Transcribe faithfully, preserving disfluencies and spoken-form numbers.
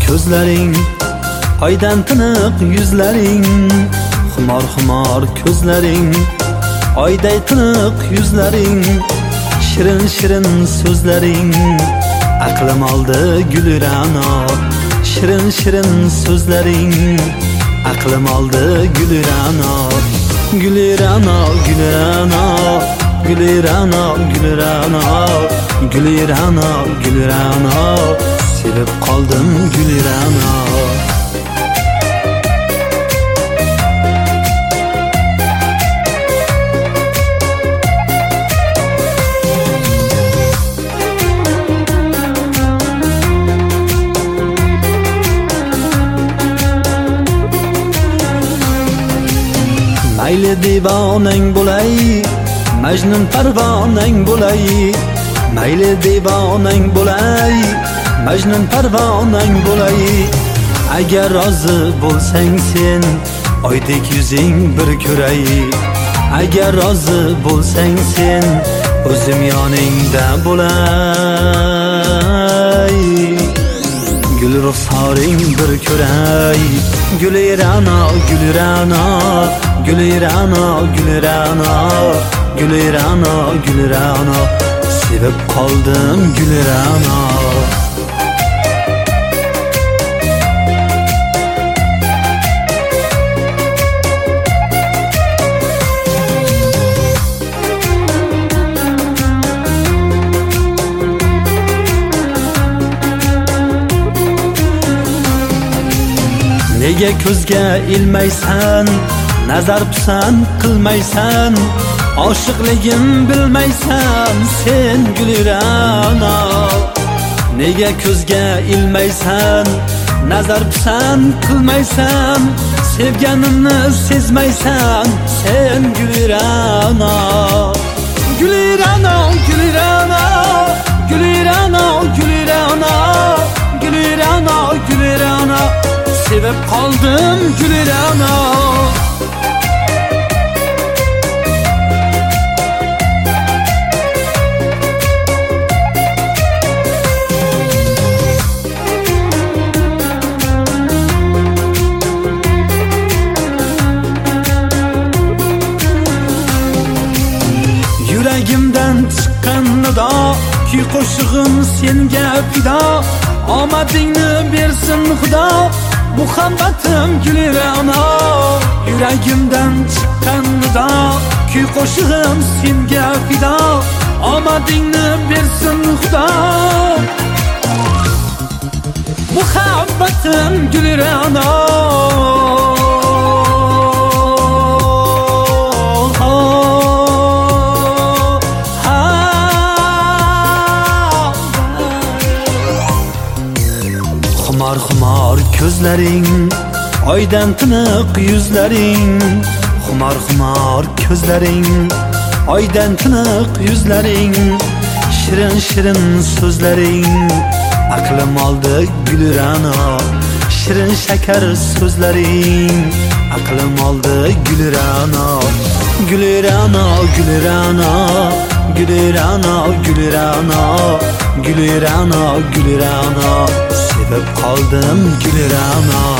ko'zlaring, oydan tiniq yuzlaring, xumor xumor ko'zlaring, oyday tiniq yuzlaring, shirin shirin so'zlaring, aqlim oldi gulirano, shirin shirin so'zlaring, aqlim oldi gulirano, gulirano, gulirano, gulirano, gulirano, gulirano, gulirano, sevib qoldim gulirano. Mayli divonang bo'lay, Majnun parvonang bo'lay, mayli divonang bo'lay, Majnun parvonang bo'lay, agar rozi bo'lsang sen, oydek yuzing bir ko'ray, agar rozi bo'lsang sen, o'zim yoningda bo'lay, gul ruxsoring bir ko'ray, gulirano, gulirano, gulirano, gulirano, gulirano, gulirano, sevib qoldim gulirano. Nega ko'zga ilmaysan, nazar pisand qilmaysan, oshiqligim bilmaysan sen gulirano. Nega ko'zga ilmaysan, nazar pisand qilmaysan, sevganimni sezmaysan sen gulirano. Gulirano, gulirano, gulirano, gulirano, gulirano, gulirano, sevib qoldim gulirano. Yuragimdan chiqqan nido, kuy qo'shig'im senga fido, omadingni bersin Xudo, muhabbatim gulirano. Yuragimdan chiqqan nido, kuy qo'shig'im senga fido, omadingni bersin Xudo, muhabbatim gulirano. Xumor xumor ko'zlaring, oydan tiniq yuzlaring, xumor xumor ko'zlaring, oydan tiniq yuzlaring, shirin shirin so'zlaring, aqlim oldi gulirano, shirin shakar so'zlaring, aqlim oldi gulirano, gulirano, gulirano, gulirano, gulirano, gulirano, gulirano, sevib qoldim gulirano.